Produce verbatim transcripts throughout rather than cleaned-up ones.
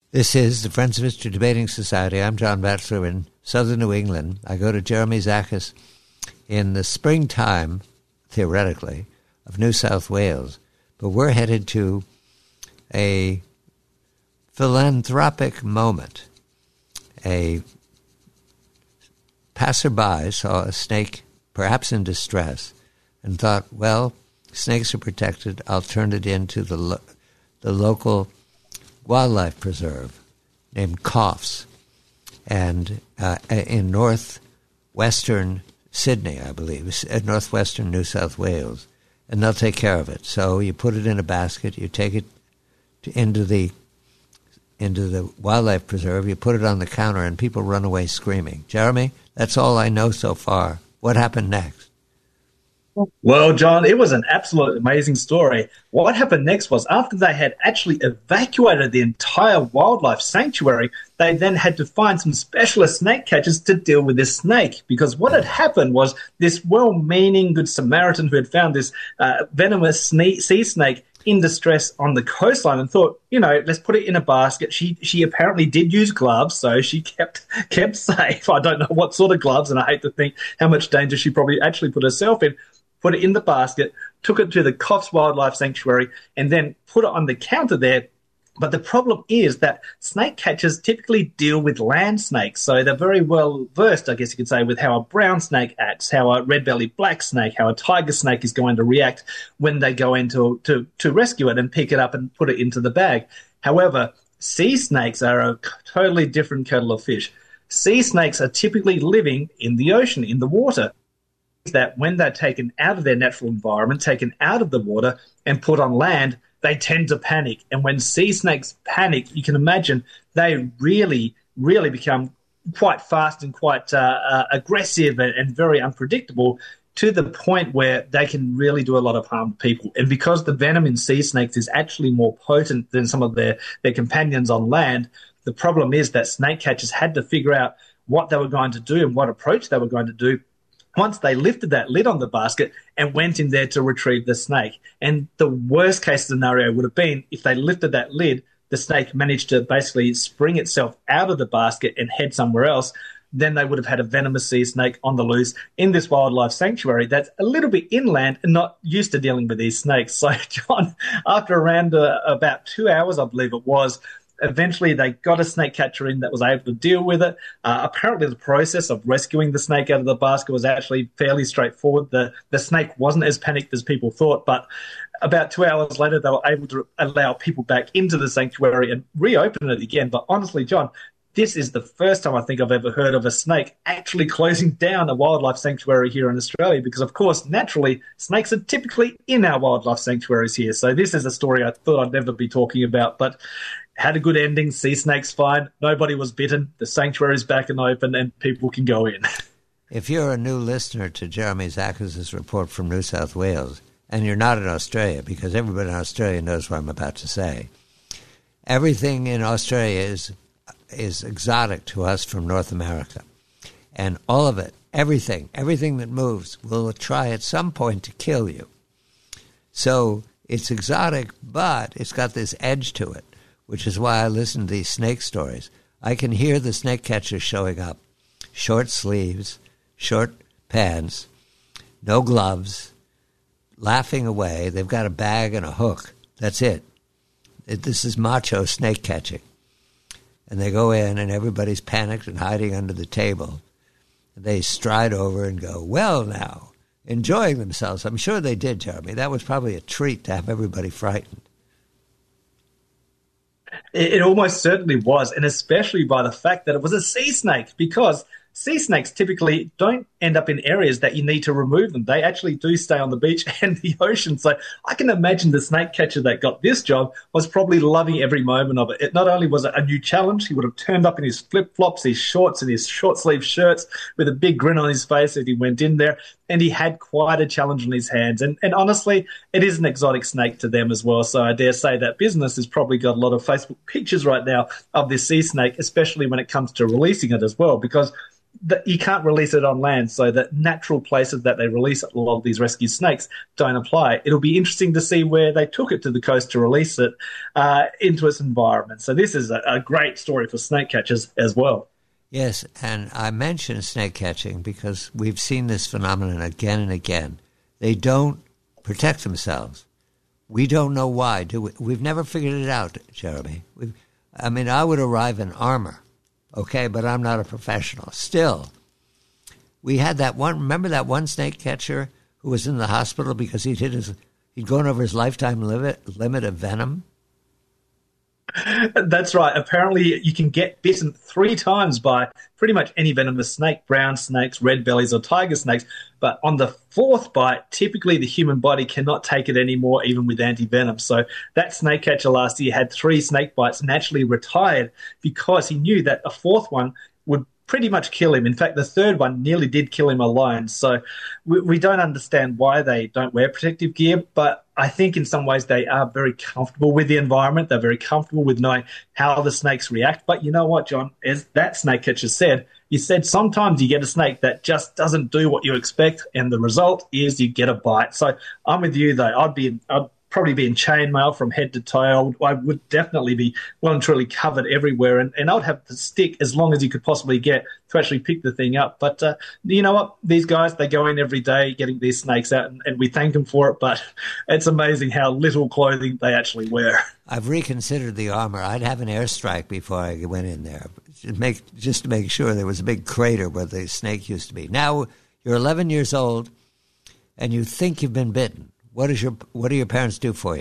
This is the Friends of History Debating Society. I'm John Batchelor in southern New England. I go to Jeremy Zachas in the springtime, theoretically, of New South Wales. But we're headed to a philanthropic moment. A passerby saw a snake, perhaps in distress, and thought, well, snakes are protected. I'll turn it into the lo- the local wildlife preserve named Coffs, and uh, in northwestern Sydney, I believe, northwestern New South Wales, and they'll take care of it. So you put it in a basket, you take it to, into the into the wildlife preserve, you put it on the counter, and people run away screaming. Jeremy, that's all I know so far. What happened next? Well, John, it was an absolute amazing story. What happened next was after they had actually evacuated the entire wildlife sanctuary, they then had to find some specialist snake catchers to deal with this snake. Because what had happened was this well-meaning Good Samaritan who had found this uh, venomous sea snake in distress on the coastline and thought, you know, let's put it in a basket. She she apparently did use gloves, so she kept kept safe. I don't know what sort of gloves, and I hate to think how much danger she probably actually put herself in. Put it in the basket, took it to the Coffs Wildlife Sanctuary, and then put it on the counter there. But the problem is that snake catchers typically deal with land snakes, so they're very well versed, I guess you could say, with how a brown snake acts, how a red-bellied black snake, how a tiger snake is going to react when they go in to, to, to rescue it and pick it up and put it into the bag. However, sea snakes are a totally different kettle of fish. Sea snakes are typically living in the ocean, in the water. That when they're taken out of their natural environment, taken out of the water and put on land, they tend to panic. And when sea snakes panic, you can imagine they really, really become quite fast and quite uh, uh, aggressive and, and very unpredictable, to the point where they can really do a lot of harm to people. And because the venom in sea snakes is actually more potent than some of their, their companions on land, the problem is that snake catchers had to figure out what they were going to do and what approach they were going to do once they lifted that lid on the basket and went in there to retrieve the snake. And the worst case scenario would have been if they lifted that lid, the snake managed to basically spring itself out of the basket and head somewhere else. Then they would have had a venomous sea snake on the loose in this wildlife sanctuary that's a little bit inland and not used to dealing with these snakes. So, John, after around uh, about two hours, I believe it was, eventually they got a snake catcher in that was able to deal with it. Uh, apparently the process of rescuing the snake out of the basket was actually fairly straightforward. The, the snake wasn't as panicked as people thought, but about two hours later they were able to allow people back into the sanctuary and reopen it again. But honestly, John, this is the first time I think I've ever heard of a snake actually closing down a wildlife sanctuary here in Australia because, of course, naturally, snakes are typically in our wildlife sanctuaries here. So this is a story I thought I'd never be talking about, but had a good ending. Sea snakes fine. Nobody was bitten. The sanctuary's back and open and people can go in. If you're a new listener to Jeremy Zachas' report from New South Wales, and you're not in Australia, because everybody in Australia knows what I'm about to say, everything in Australia is is exotic to us from North America. And all of it, everything, everything that moves will try at some point to kill you. So it's exotic, but it's got this edge to it, which is why I listen to these snake stories. I can hear the snake catchers showing up. Short sleeves, short pants, no gloves, laughing away. They've got a bag and a hook. That's it. it this is macho snake catching. And they go in, and everybody's panicked and hiding under the table. They stride over and go, well, now, enjoying themselves. I'm sure they did, Jeremy. That was probably a treat to have everybody frightened. It, it almost certainly was, and especially by the fact that it was a sea snake, because sea snakes typically don't end up in areas that you need to remove them. They actually do stay on the beach and the ocean. So I can imagine the snake catcher that got this job was probably loving every moment of it. It not only was it a new challenge, he would have turned up in his flip-flops, his shorts and his short-sleeve shirts with a big grin on his face as he went in there, and he had quite a challenge in his hands. And, and honestly, it is an exotic snake to them as well. So I dare say that business has probably got a lot of Facebook pictures right now of this sea snake, especially when it comes to releasing it as well, because that you can't release it on land, so the natural places that they release a lot of these rescue snakes don't apply. It'll be interesting to see where they took it to the coast to release it uh, into its environment. So this is a, a great story for snake catchers as well. Yes, and I mentioned snake catching because we've seen this phenomenon again and again. They don't protect themselves. We don't know why, do we? We've never figured it out, Jeremy. We've, I mean, I would arrive in armor, okay, but I'm not a professional. Still, we had that one, remember that one snake catcher who was in the hospital because he'd hit his, he'd gone over his lifetime limit, limit of venom? That's right. Apparently, you can get bitten three times by pretty much any venomous snake, brown snakes, red bellies, or tiger snakes. But on the fourth bite, typically the human body cannot take it anymore, even with anti-venom. So that snake catcher last year had three snake bites and actually retired because he knew that a fourth one would pretty much kill him. In fact, the third one nearly did kill him alone. So we, we don't understand why they don't wear protective gear, but I think in some ways they are very comfortable with the environment. They're very comfortable with knowing how the snakes react. But you know what, John? As that snake catcher said, he said sometimes you get a snake that just doesn't do what you expect, and the result is you get a bite. So I'm with you, though. I'd be, I'd probably be in chainmail from head to toe. I would, I would definitely be well and truly covered everywhere, and, and I would have the stick as long as you could possibly get to actually pick the thing up. But uh, you know what? These guys, they go in every day getting these snakes out, and, and we thank them for it, but it's amazing how little clothing they actually wear. I've reconsidered the armor. I'd have an airstrike before I went in there, just, make, just to make sure there was a big crater where the snake used to be. Now you're eleven years old, and you think you've been bitten. What is your what do your parents do for you?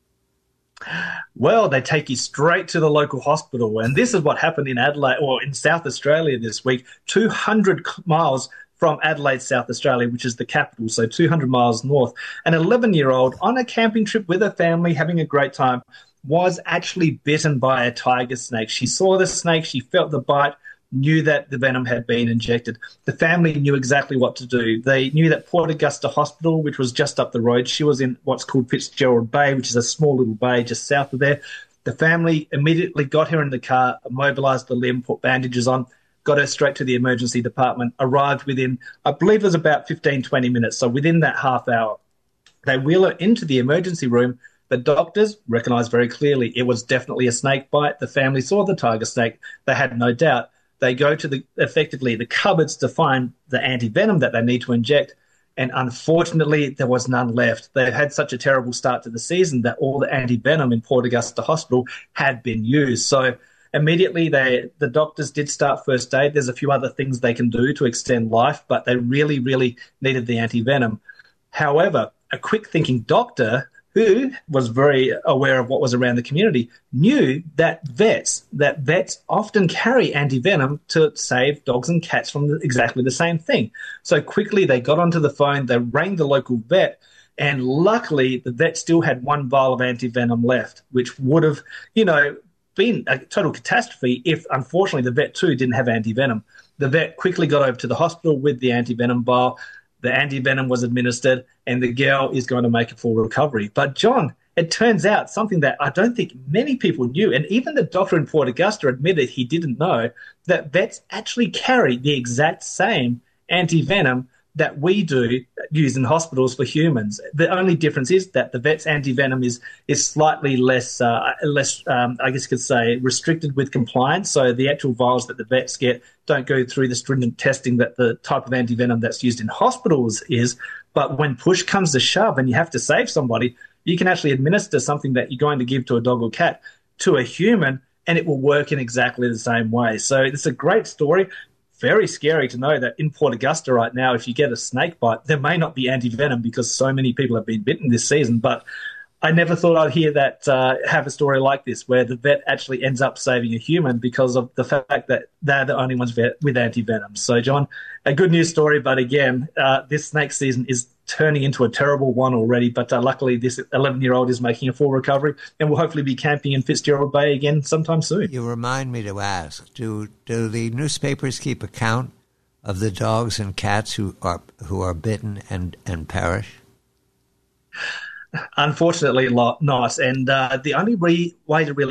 Well, they take you straight to the local hospital, and this is what happened in Adelaide or in South Australia this week. two hundred miles from Adelaide, South Australia, which is the capital, so two hundred miles north. An eleven-year-old on a camping trip with her family, having a great time, was actually bitten by a tiger snake. She saw the snake, she felt the bite, knew that the venom had been injected. The family knew exactly what to do. They knew that Port Augusta Hospital, which was just up the road, she was in what's called Fitzgerald Bay, which is a small little bay just south of there. The family immediately got her in the car, immobilized the limb, put bandages on, got her straight to the emergency department, arrived within, I believe it was about fifteen, twenty minutes, so within that half hour. They wheel her into the emergency room. The doctors recognised very clearly it was definitely a snake bite. The family saw the tiger snake. They had no doubt. They go to the effectively the cupboards to find the anti-venom that they need to inject, and unfortunately there was none left. They had such a terrible start to the season that all the anti-venom in Port Augusta Hospital had been used. So immediately they, the doctors did start first aid. There's a few other things they can do to extend life, but they really, really needed the anti-venom. However, a quick-thinking doctor who was very aware of what was around the community, knew that vets, that vets often carry anti-venom to save dogs and cats from the, exactly the same thing. So quickly they got onto the phone, they rang the local vet, and luckily the vet still had one vial of anti-venom left, which would have, you know, been a total catastrophe if, unfortunately, the vet too didn't have anti-venom. The vet quickly got over to the hospital with the anti-venom vial. The anti-venom was administered, and the girl is going to make a full recovery. But, John, it turns out something that I don't think many people knew, and even the doctor in Port Augusta admitted he didn't know, that vets actually carry the exact same anti-venom that we do use in hospitals for humans. The only difference is that the vet's anti-venom is is slightly less, uh, less um, I guess you could say, restricted with compliance. So the actual vials that the vets get don't go through the stringent testing that the type of anti-venom that's used in hospitals is. But when push comes to shove and you have to save somebody, you can actually administer something that you're going to give to a dog or cat to a human, and it will work in exactly the same way. So it's a great story. Very scary to know that in Port Augusta right now, if you get a snake bite, there may not be anti-venom because so many people have been bitten this season. But I never thought I'd hear that, uh, have a story like this where the vet actually ends up saving a human because of the fact that they're the only ones vet with anti-venom. So, John, a good news story, but again, uh, this snake season is turning into a terrible one already, but uh, luckily this eleven-year-old is making a full recovery and will hopefully be camping in Fitzgerald Bay again sometime soon. You remind me to ask, do do the newspapers keep account of the dogs and cats who are who are bitten and, and perish? Unfortunately, not. And uh, the only re- way to really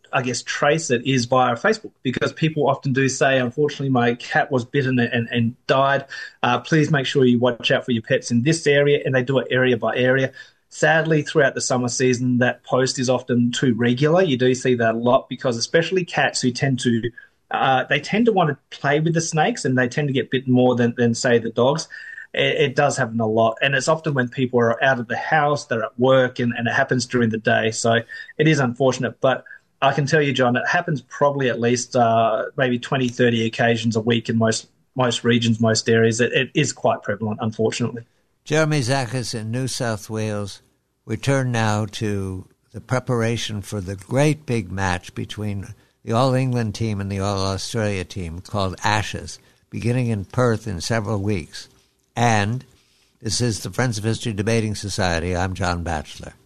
I guess, trace it is via Facebook, because people often do say, unfortunately, my cat was bitten and, and died. Uh, please make sure you watch out for your pets in this area, and they do it area by area. Sadly, throughout the summer season, that post is often too regular. You do see that a lot, because especially cats who tend to, uh, they tend to want to play with the snakes, and they tend to get bitten more than, than say, the dogs. It, it does happen a lot. And it's often when people are out of the house, they're at work, and, and it happens during the day. So it is unfortunate. But I can tell you, John, it happens probably at least uh, maybe twenty, thirty occasions a week in most, most regions, most areas. It, it is quite prevalent, unfortunately. Jeremy Zachas in New South Wales. We turn now to the preparation for the great big match between the All England team and the All Australia team called Ashes, beginning in Perth in several weeks. And this is the Friends of History Debating Society. I'm John Batchelor.